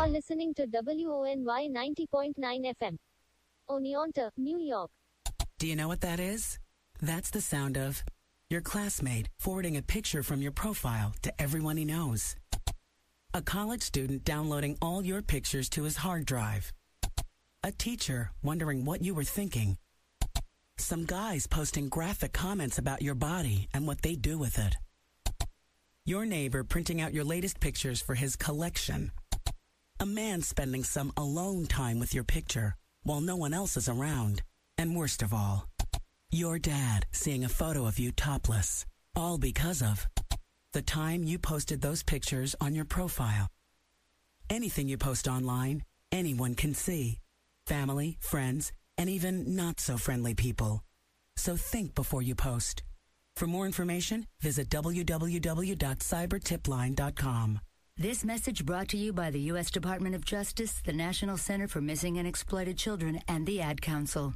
are listening to WONY 90.9 FM. Oneonta, New York. Do you know what that is? That's the sound of your classmate forwarding a picture from your profile to everyone he knows. A college student downloading all your pictures to his hard drive. A teacher wondering what you were thinking. Some guys posting graphic comments about your body and what they do with it. Your neighbor printing out your latest pictures for his collection. A man spending some alone time with your picture while no one else is around. And worst of all, your dad seeing a photo of you topless. All because of the time you posted those pictures on your profile. Anything you post online, anyone can see. Family, friends, and even not-so-friendly people. So think before you post. For more information, visit www.cybertipline.com. This message brought to you by the U.S. Department of Justice, the National Center for Missing and Exploited Children, and the Ad Council.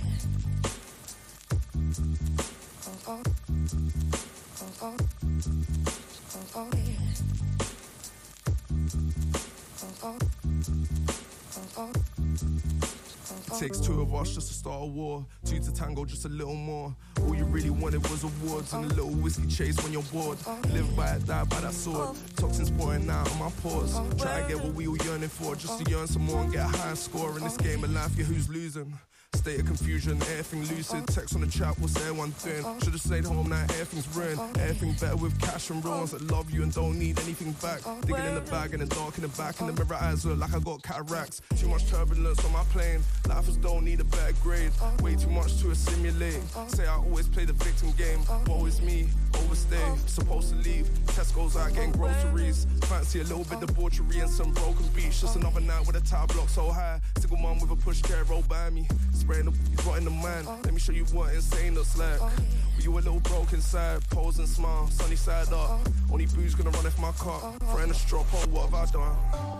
It takes two of us just to start a war, two to tango, just a little more. All you really wanted was awards and a little whiskey chase when you're bored. Live by it, die by that sword. Toxins pouring out on my pores. Try to get what we all yearning for, just to yearn some more and get a higher score. In this game of life, yeah, who's losing? State of confusion, everything lucid. Text on the chat, what's everyone doing? Should've stayed home, now everything's ruined. Everything better with cash and real ones that love you and don't need anything back. Digging in the bag and the dark in the back. And the mirror eyes look like I got cataracts. Too much turbulence on my plane. Lifers don't need a better grade. Way too much to assimilate. Say I always play the victim game. Woe is me, overstay. Supposed to leave. Tesco's out getting groceries. Fancy a little bit debauchery and some broken beats. Just another night with a towel block so high. Single mom with a pushchair roll by me. Spraying the rot in the mind. Let me show you what insane looks like. Were you a little broke inside? Pose and smile, sunny side up. Only booze gonna run off my cup. Friend a strop, oh what have I done?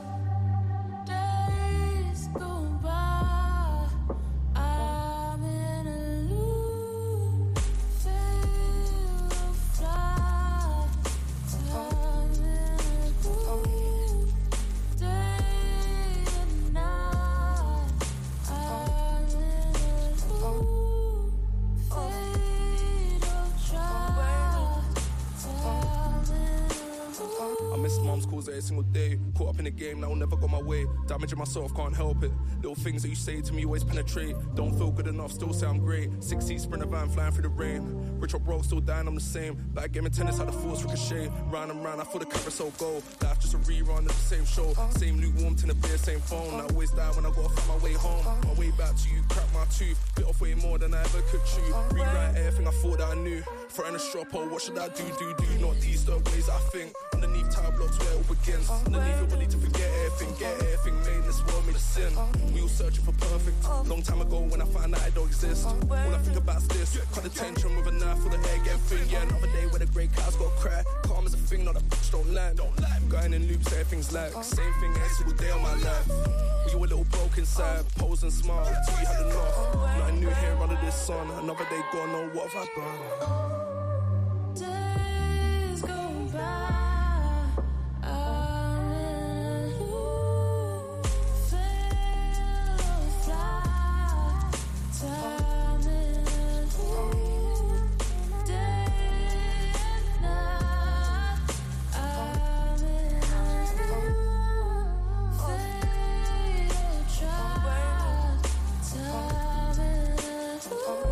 Days go by, I'm in a loop, fail to fly, I'm in a groove, day and night, I'm in a loop, fade or try, I'm in a loop. I miss mom's calls every single day. Caught up in the game, that will never go my way. Damaging myself, can't help it. Little things that you say to me always penetrate. Don't feel good enough, still sound great. 6-seat Sprinter van flying through the rain. Rich or broke, still dying, I'm the same. Back game of tennis, how the force ricochet. Round and round, I feel the carousel go. Life just a rerun of the same show. Same lukewarm tin of beer, same phone. I always die when I gotta find my way home. My way back to you, crack my tooth. Bit off way more than I ever could chew. Rewrite everything I thought that I knew. Threaten a strop, oh, what should I do? Not these the ways I think. Underneath tile blocks where it all begins. Underneath your body to forget everything. Get everything made, this world made a sin. We all searching for perfect. Long time ago when I found out it don't exist. All I think about is this. Cut the tension with a knife for the hair getting thin. Yeah, another day where the grey cows got cry. Calm as a thing, not a bitch, don't lie. Going in loops, everything's like same thing every single day of my life. We all a little broke inside. Pose and smile till we had enough. Nothing new here under this sun. Another day gone, know what have I done? Days go by, I'm in a loop, fail to fly, time in a loop, day and night, I'm in a loop, fade or try, time in a loop.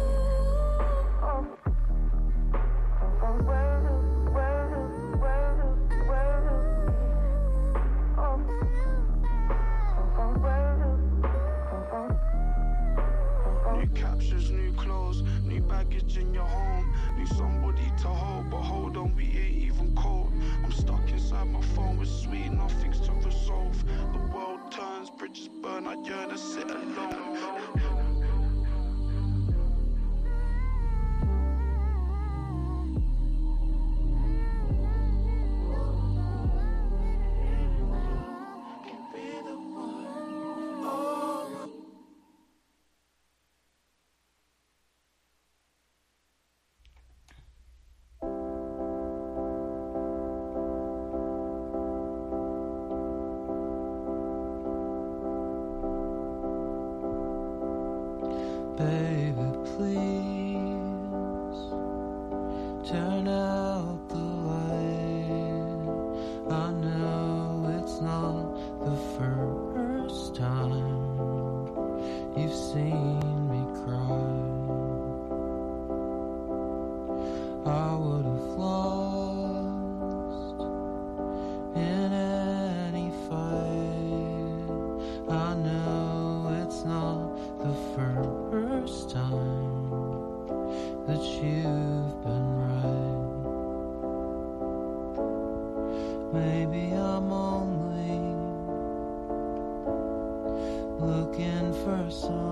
New captions, new clothes, new baggage in your home. Need somebody to hold, but hold on, we ain't even cold. I'm stuck inside my phone with sweet, nothing's to resolve. The world turns, bridges burn, I yearn to sit alone. Maybe I'm only looking for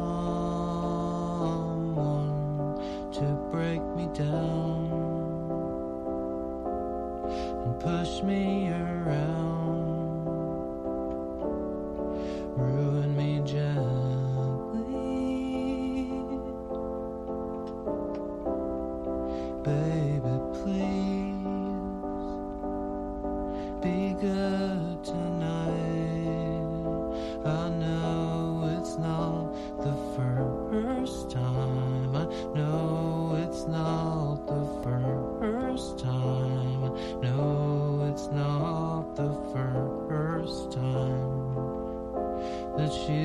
someone to break me down and push me around, ruin me gently. Baby, please be good tonight. I know it's not the first time. I know it's not the first time. I know it's not the first time that she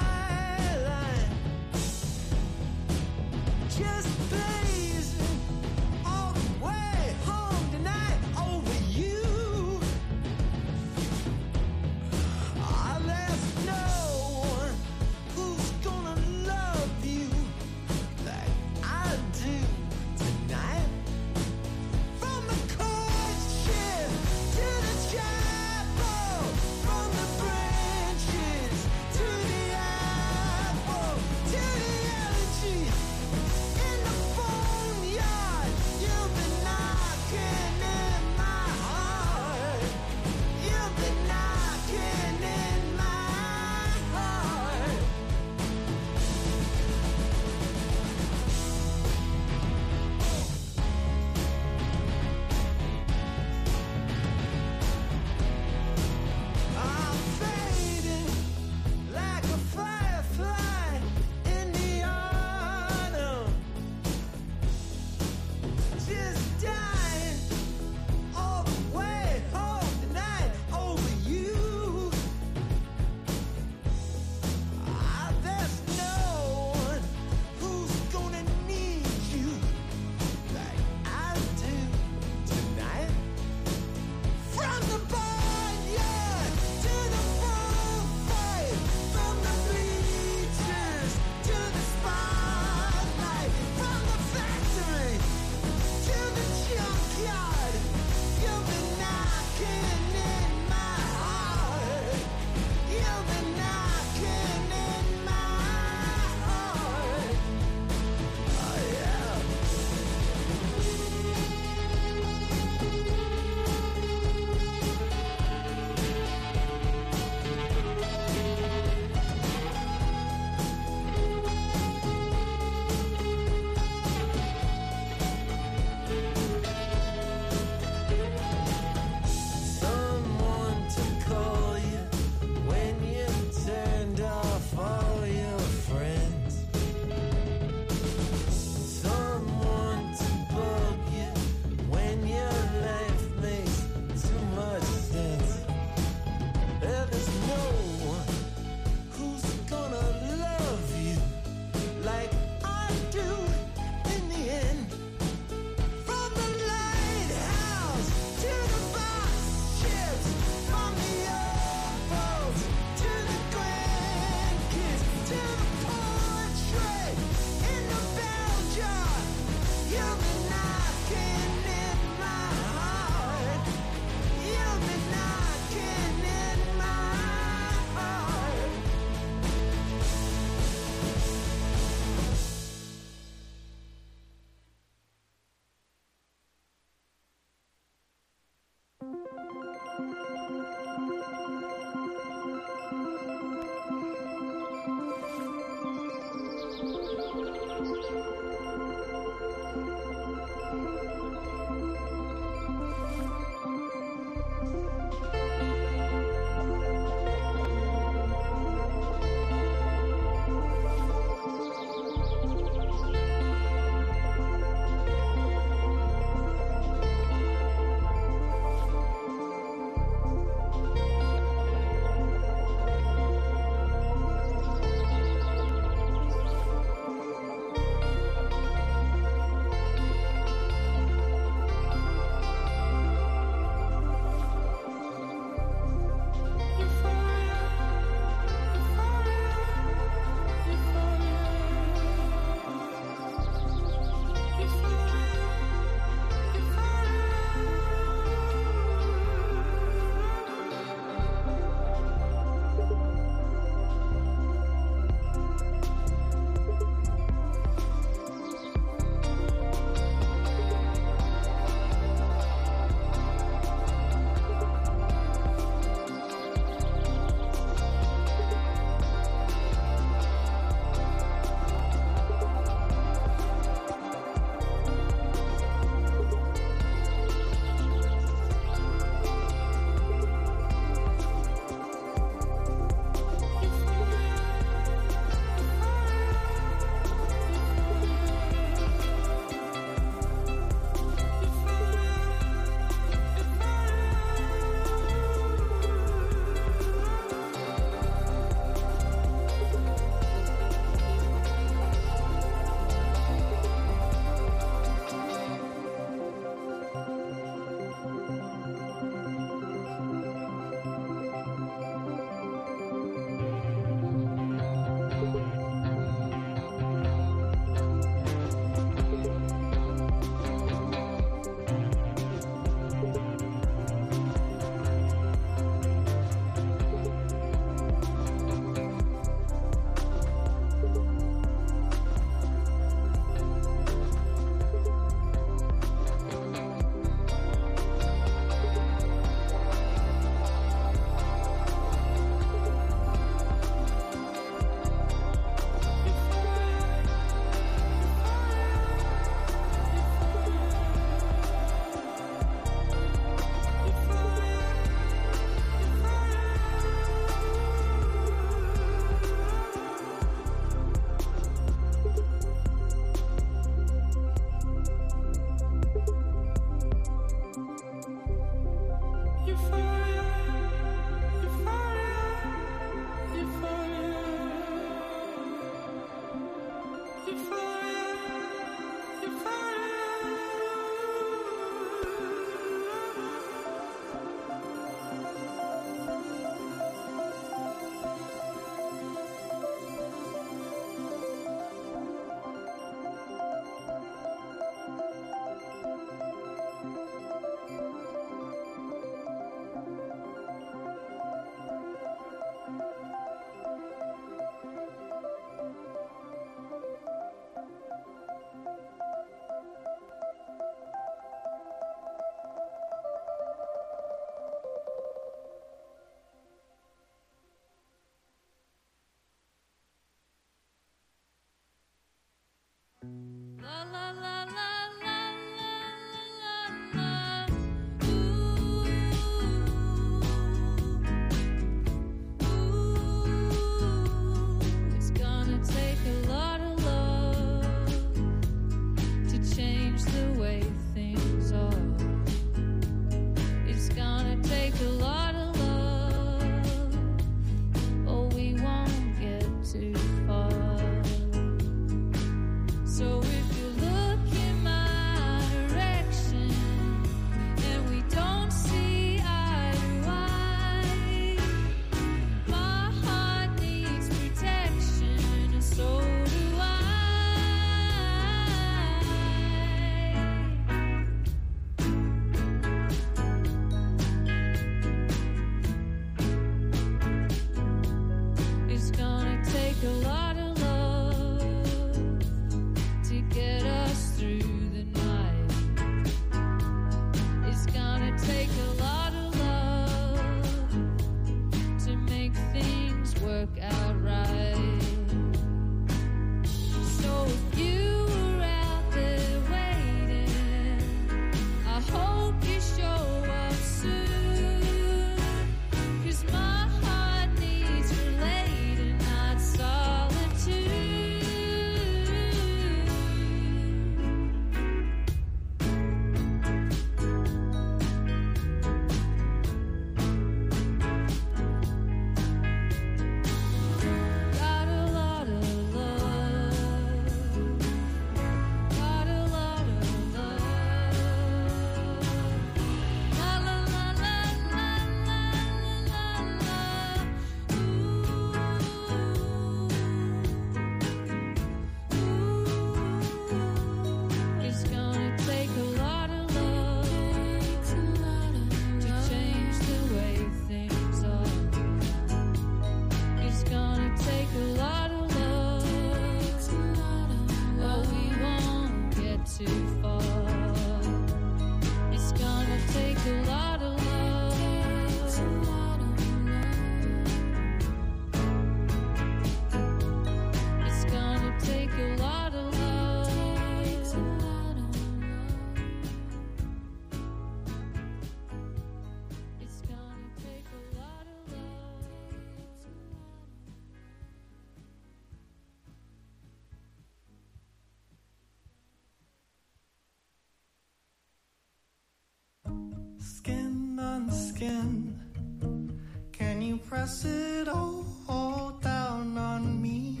Skin on skin, can you press it all down on me?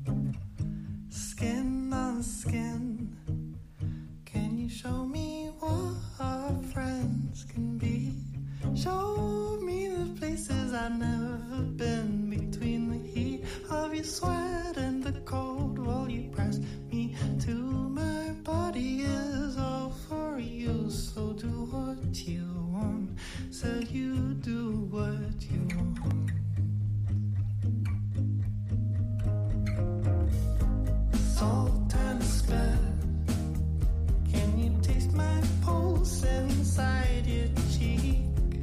Skin on skin, can you show me what our friends can be? Show me the places I've never been, between the heat of your sweat and the cold while you press me to my body is all for you. So do what you want, said you do what you want. Salt and spit, can you taste my pulse inside your cheek?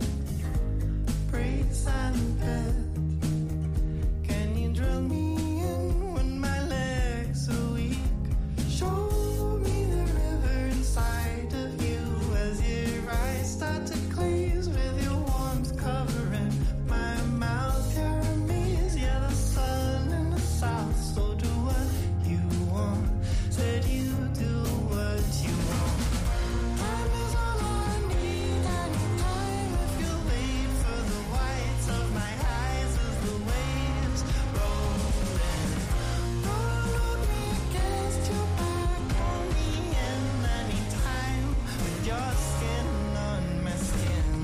Brace and pet, can you drill me in when my legs are weak? Show me the river inside of you as your eyes start to glaze with your warmth covering my mouth. You're a maze, yeah, the sun in the south. So do what you want, said you do what you want. Time is all I need, anytime if you wait for the whites of my eyes as the waves rolling. Roll me against your back, pull me in anytime with your skin on my skin.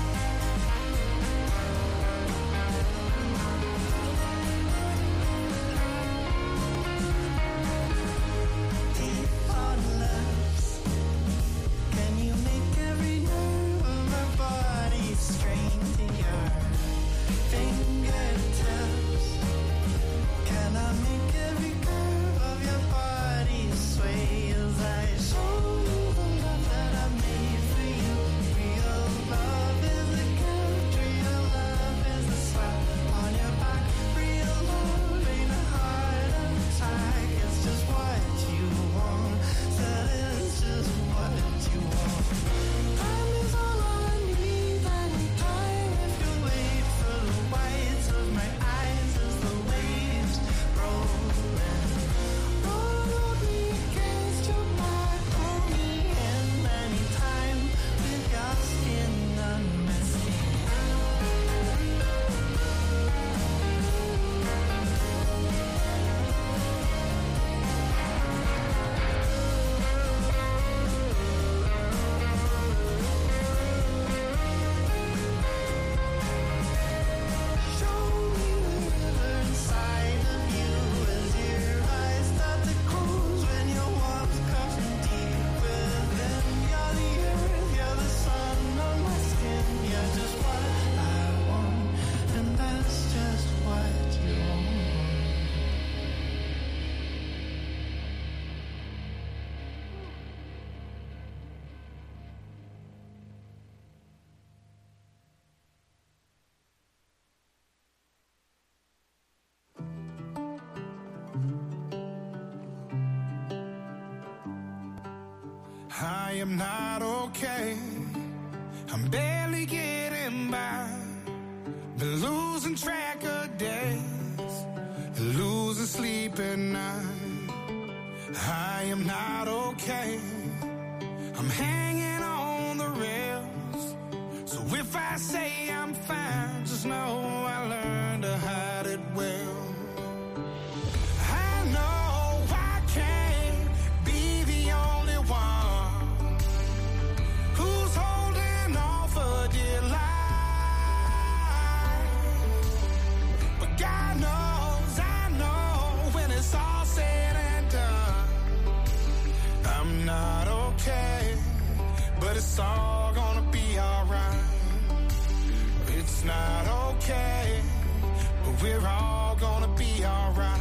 Deep on lips, can you make every nerve of my body strain to your fingertips? Can I make every curve of your body sway as I show you the love that I made for you? Real love is a gift, real love is a slap on your back. Real love ain't a heart attack, it's just what you want, said it's just what you want. Time is all I need, anytime if you wait for the whites of my eyes as the waves rolling. Roll me against your back, pull me in anytime with your skin on my skin. Show me the river inside of you as your eyes start to close when your warmth comes from deep within. You're the earth, you're the sun on my skin. You're just what I want, and that's just what you want. I am not okay. I'm barely getting by. Been losing track of days, losing sleep at night. I am not okay. I'm hanging on the rails. So if I say I'm fine, just know I learned to hide it well. I know I can't be the only one who's holding on for dear life. But God knows, I know, when it's all said and done, I'm not okay, but it's all gonna be alright. It's not okay, but we're all gonna be alright.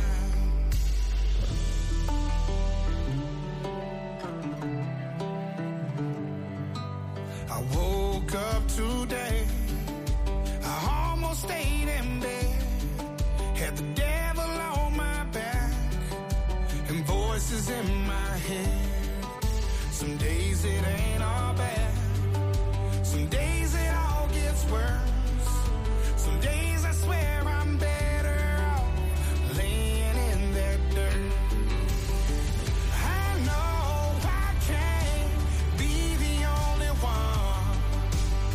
I woke up today, I almost stayed in bed, had the devil on my back and voices in my head. Some days it ain't all bad, some days it all gets worse. Some days I swear I'm better off laying in that dirt. I know I can't be the only one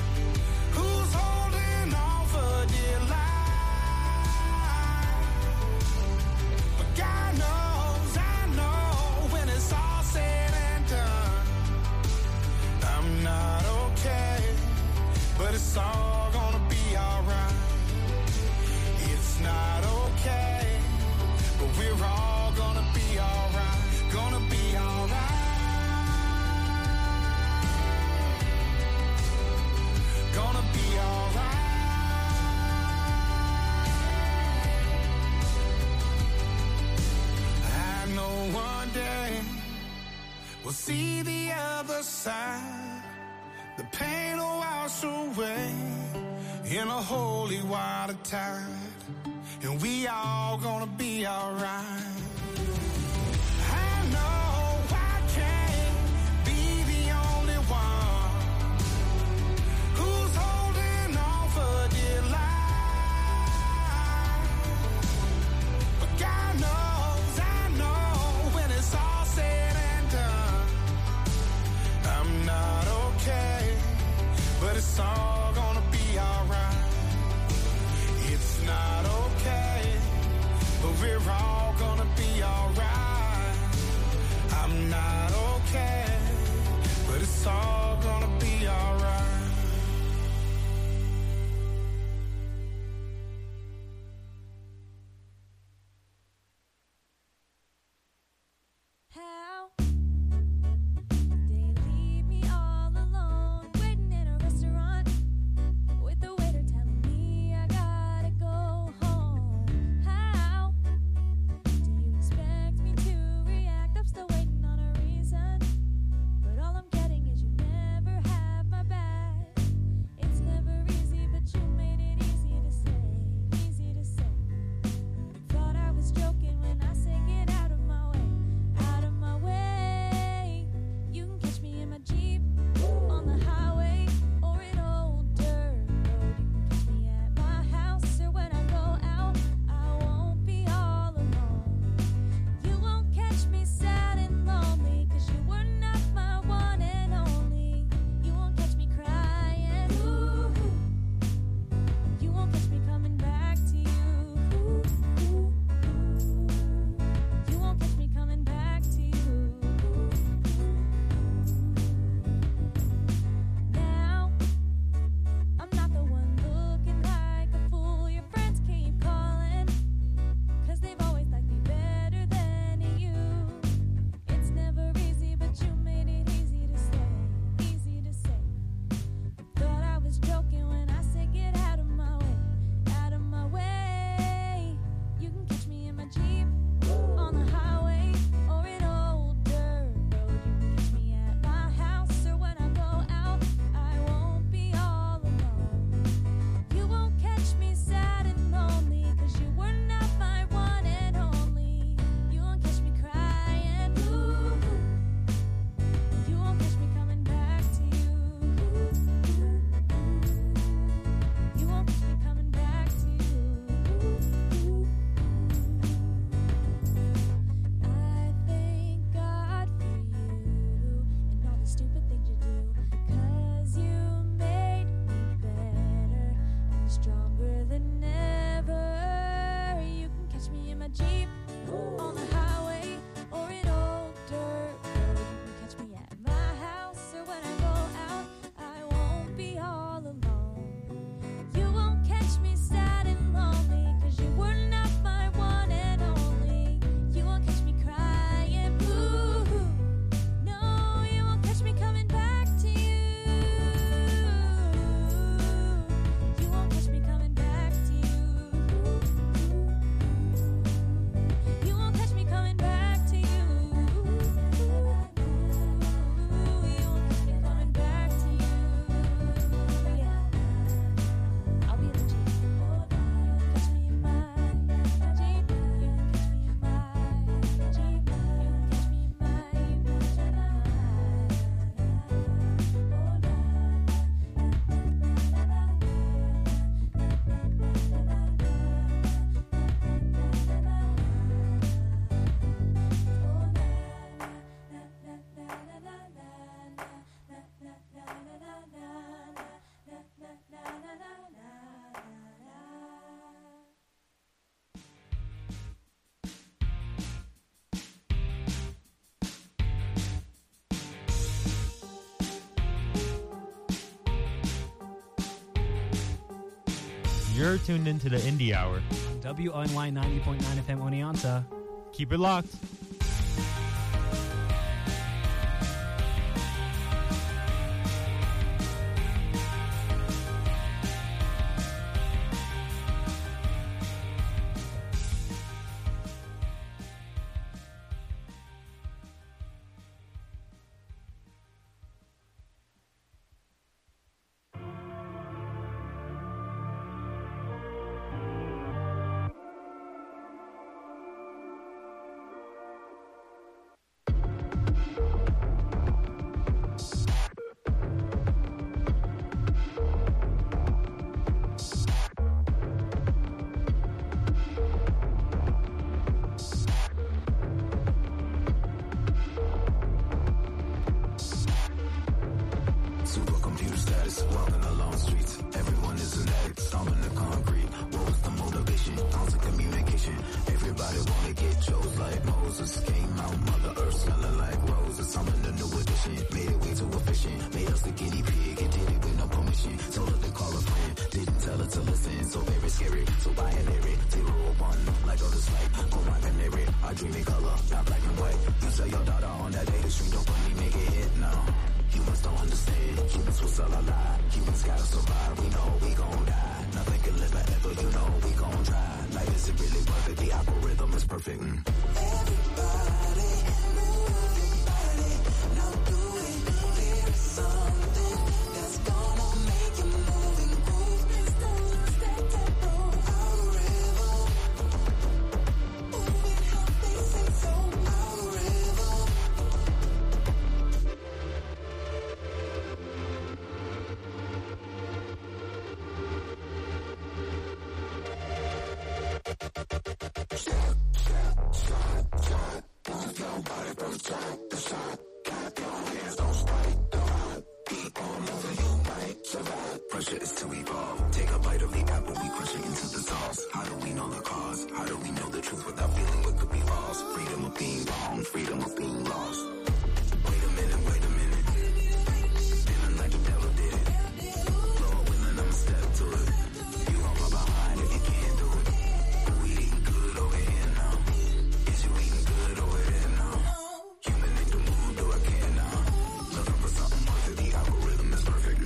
see the other side. The pain will wash away in a holy water tide, and we all gonna be alright. I know I can't be the only one who's holding on for dear life, but God knows, I know when it's all said and done, I'm not okay, but it's all gonna be alright. It's not okay, but we're all gonna be alright. I'm not okay, but it's all gonna be alright. How they leave me all alone, waiting in a restaurant with the waiter telling me I gotta go home. How do you expect me to react? I'm still waiting on a reason, but all I'm getting is you never have my back. It's never easy, but you made it easy to say, easy to say. Thought I was joking when I said get out of my way, out of my way. You can catch me in my Jeep on the highway or an old dirt road. You can catch me at my house or when I go out. I won't be all alone. You won't catch me sad and lonely, 'cause you were not my one and only. You won't catch me crying. Ooh. You won't catch me coming back to you. You won't catch me coming back to you. Now, I'm not the one looking like a fool. Your friends keep calling, 'cause they've always liked me better than you. It's never easy, but you made it easy to say, easy to say. Thought I was joking when I said get out of my way, out of my way. You can catch me in my Jeep on the highway or an old dirt road. You can catch me at my house or when I go out. I won't be all alone. You won't catch me sad and lonely, 'cause you were not my one and only. You won't catch me crying. Ooh. You won't catch me coming back to you. You won't catch me coming back to you. I thank God for you and all the stupid things you do, 'cause you made me better and stronger than ever. You can catch me in my Jeep on the highway or an old dirt road. You can catch me at my house or when I go out. I won't be all alone. You won't catch me sad and lonely, 'cause you were not my one and only. You won't catch me crying. Boo. No, you won't catch me coming back to you. You won't catch me coming back to you. You won't catch me coming back to you. You won't catch me coming back to you. Yeah. I'll be the Jeep. You can catch me in my Jeep. You can catch me in my Jeep. You can catch me in my You're tuned into the Indie Hour. WNY 90.9 FM Oneonta. Keep it locked. poses. Came out Mother Earth smelling like roses. Summoned a new edition, made it way too efficient. Made us the guinea pig and did it with no permission. Told her to call a friend, didn't tell her to listen. So very scary, so buy a lyric. 0 or 1, like go to sleep. Oh my canary, I dream in color, not black and white. You tell your daughter on that day the street don't put me make it hit, no. Humans don't understand, humans will sell a lie. Humans gotta survive, we know we gon' die. Nothing can live forever, you know we gon' try. Life isn't really worth it, the algorithm is perfect. Everybody, move your body. Now do it, there is something that's gonna make you move and groove. Don't lose that tempo, algorithm. Moving how they say so, algorithm. Move your body from side to side. Clap your hands, don't spite the ride. Keep on moving, you might survive. Pressure is to evolve. Take a bite of the apple, we crush it into the sauce. How do we know the cause? How do we know the truth without feeling what could be false? Freedom of being wrong, freedom of being lost. Wait a minute, wait a minute. Feeling like the devil did it. Lord willing, I'ma step to it. You gon' fall behind if you can't do it. We eating good over here now. Is you eating good over there now? Human make the move, do I can now? Looking for something worth it, the algorithm is perfect.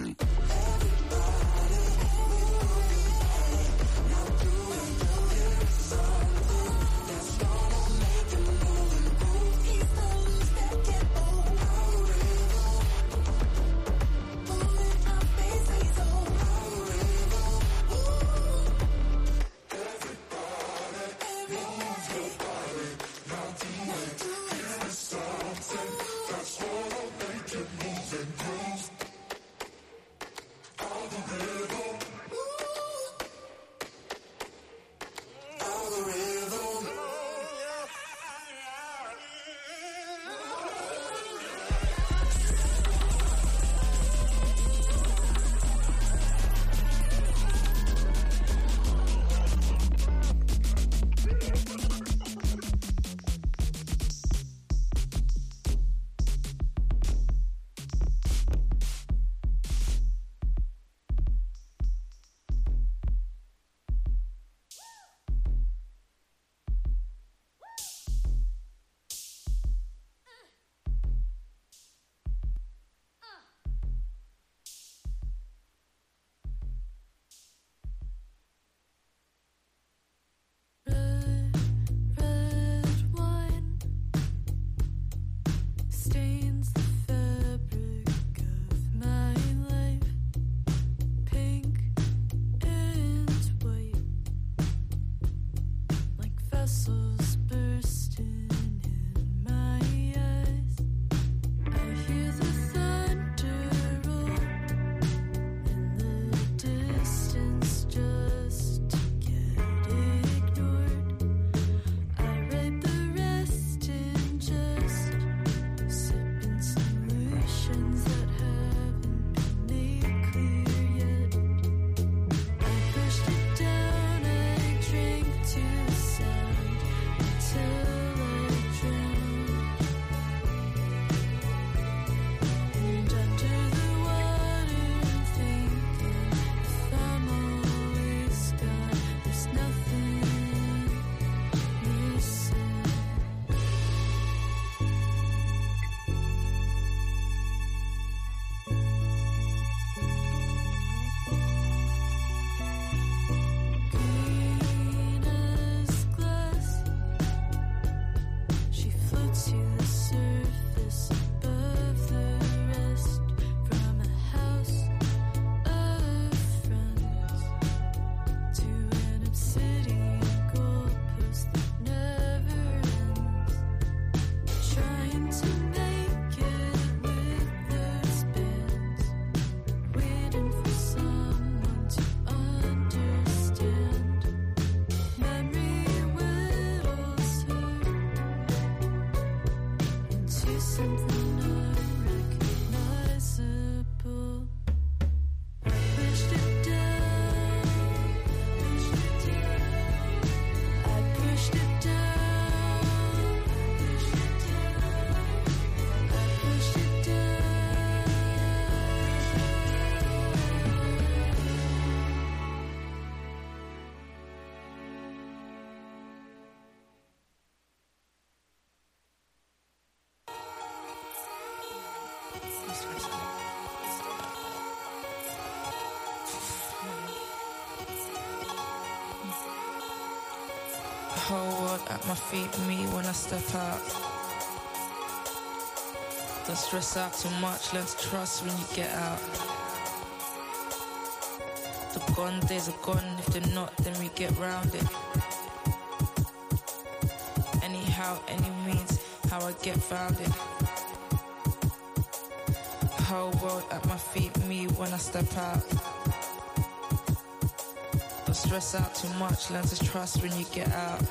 Whole world at my feet, me when I step out. Don't stress out too much, learn to trust when you get out. The gone days are gone, if they're not, then we get round it. Anyhow, any means, how I get found it. Whole world at my feet, me when I step out. Don't stress out too much, learn to trust when you get out.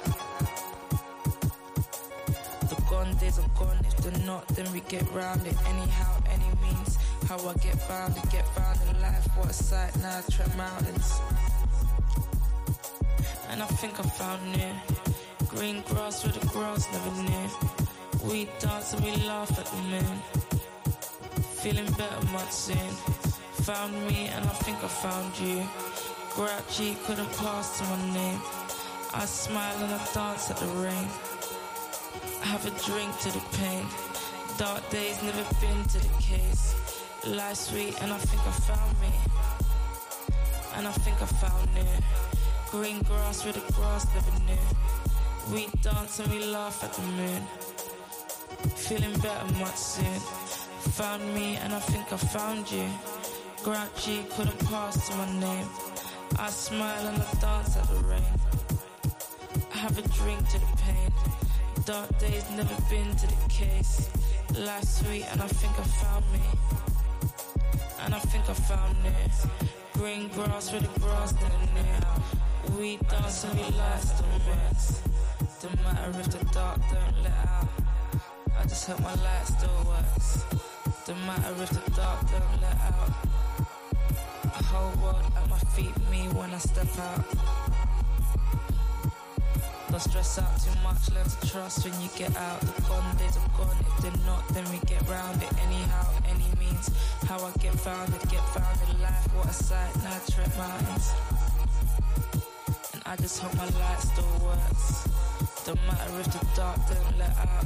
The gone days are gone, if they're not, then we get round it. Anyhow, any means, how I get found in life. What a sight, now I tread mountains. And I think I found near green grass where the grass never near. We dance and we laugh at the moon. Feeling better much soon. Found me and I think I found you. Grouchy couldn't pass to my name. I smile and I dance at the rain. I have a drink to the pain. Dark days never been to the case. Life sweet and I think I found me. And I think I found it. Green grass where the grass never knew. We dance and we laugh at the moon. Feeling better much soon. Found me and I think I found you. Grouchy couldn't pass to my name. I smile and I dance at the rain. I have a drink to the pain. Dark days never been to the case. Life sweet and I think I found me. And I think I found it. Green grass where the grass never knew. We dance and we laugh at the mess. Don't matter if the dark don't let out. I just hope my light still works. Don't matter if the dark don't let out. A whole world at my feet, me when I step out. Don't stress out too much, learn to trust when you get out. The gone days are gone, if they're not, then we get round it. Anyhow, any means, how I get found in life. What a sight, now I tread mountains. And I just hope my light still works. Don't matter if the dark don't let out.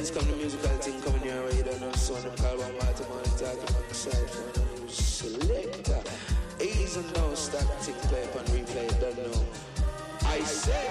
Sense come the musical thing coming your way, you don't know. So I'm call one more time and talk about the side for the selector. Ease and no static play up and replay, don't know. I say.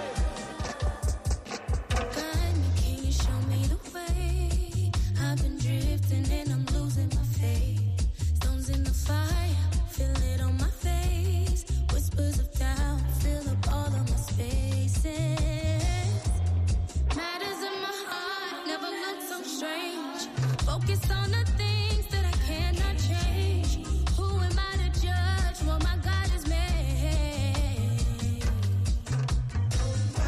Can you show me the way? I've been drifting and I'm losing my faith. Stones in the fire, feel it on my face. Whispers of doubt fill up all of my spaces. Matters in my heart never look so strange. Focus on the things that I cannot change. Who am I to judge what my God has made?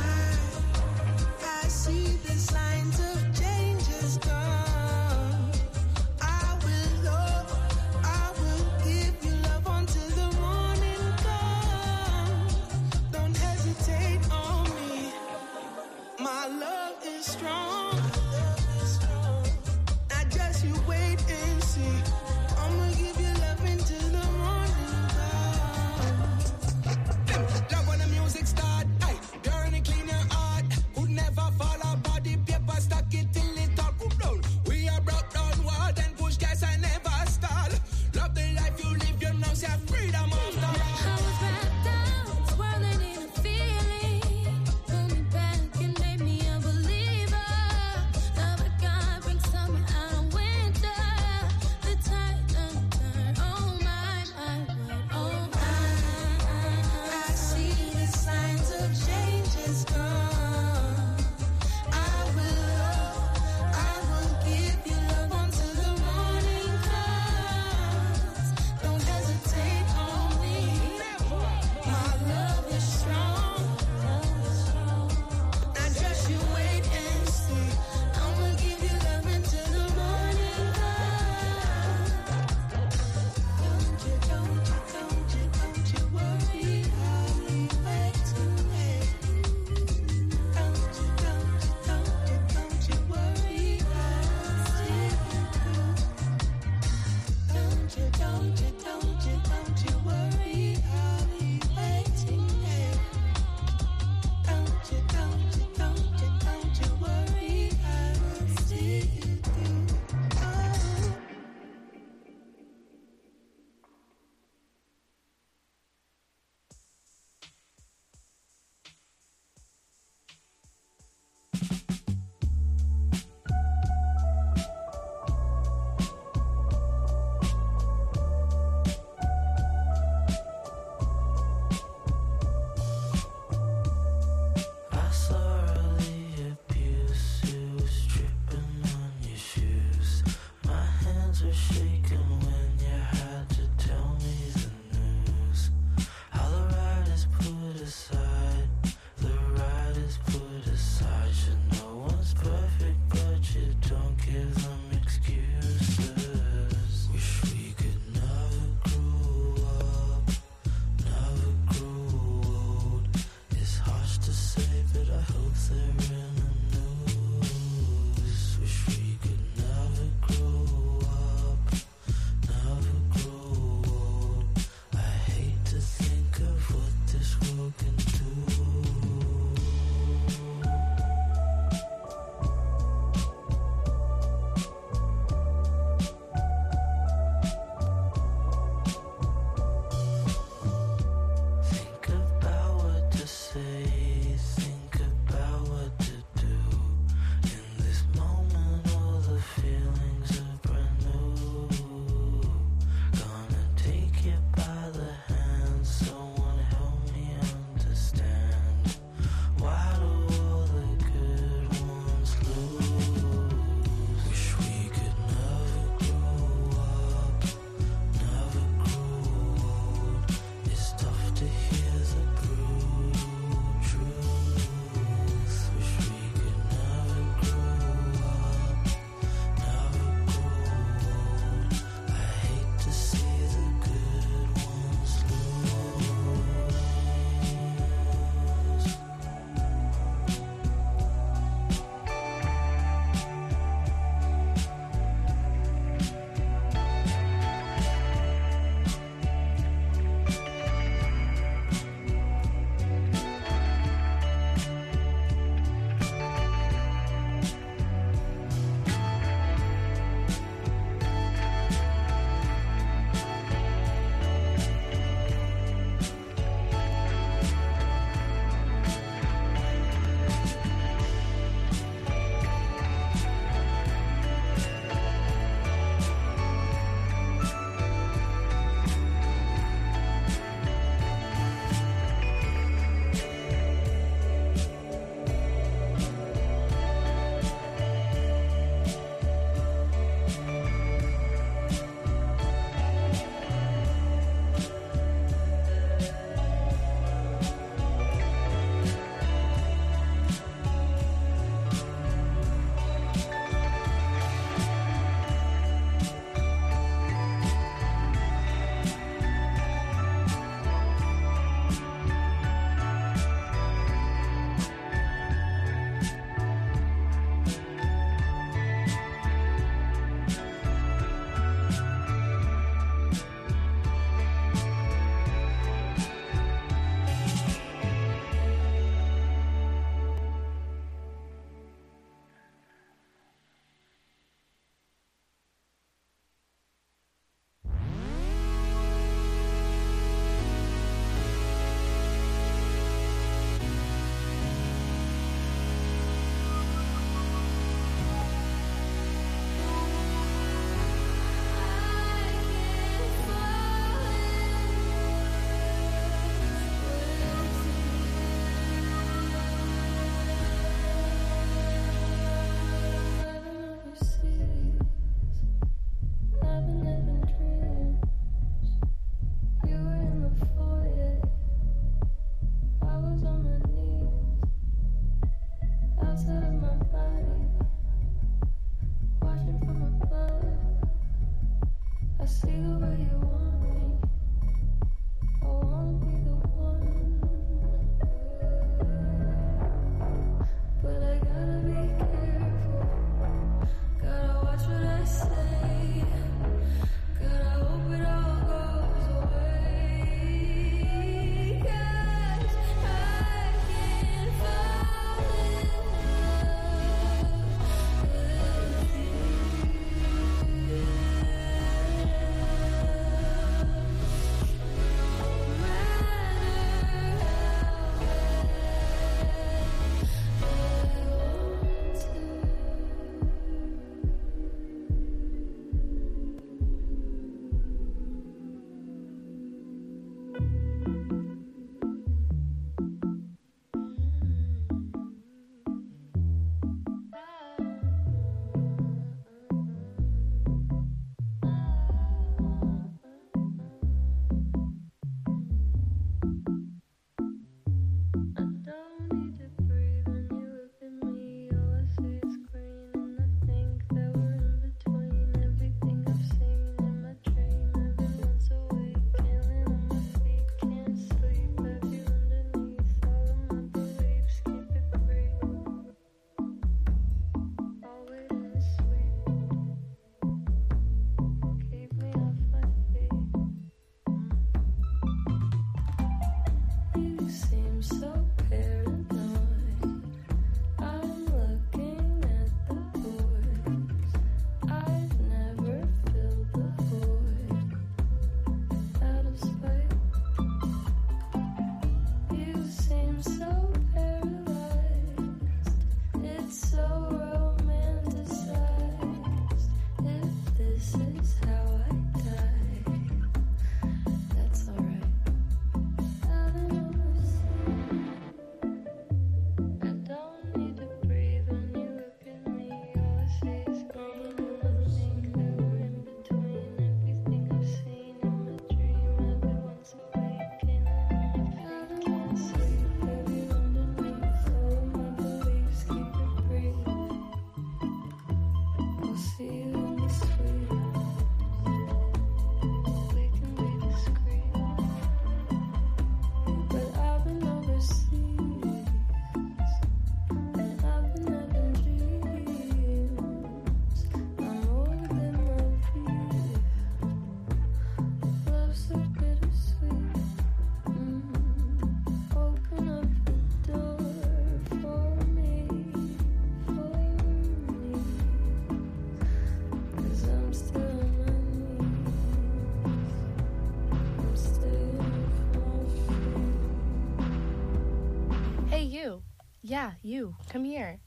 Yeah, you. Come here.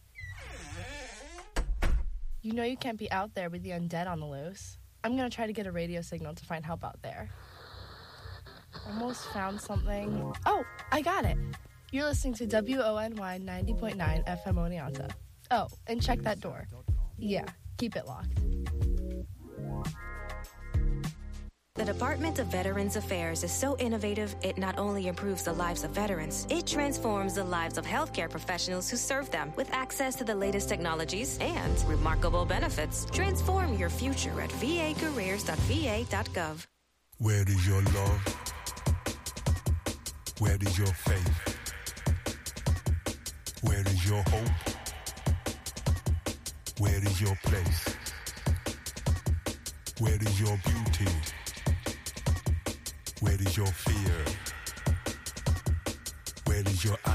You know you can't be out there with the undead on the loose. I'm gonna try to get a radio signal to find help out there. Almost found something. Oh, I got it. You're listening to WONY 90.9 FM Oneonta. Oh, and check that door. Yeah, keep it locked. The Department of Veterans Affairs is so innovative, it not only improves the lives of veterans, it transforms the lives of healthcare professionals who serve them with access to the latest technologies and remarkable benefits. Transform your future at vacareers.va.gov. Where is your love? Where is your faith? Where is your hope? Where is your place? Where is your beauty? Where is your fear? Where is your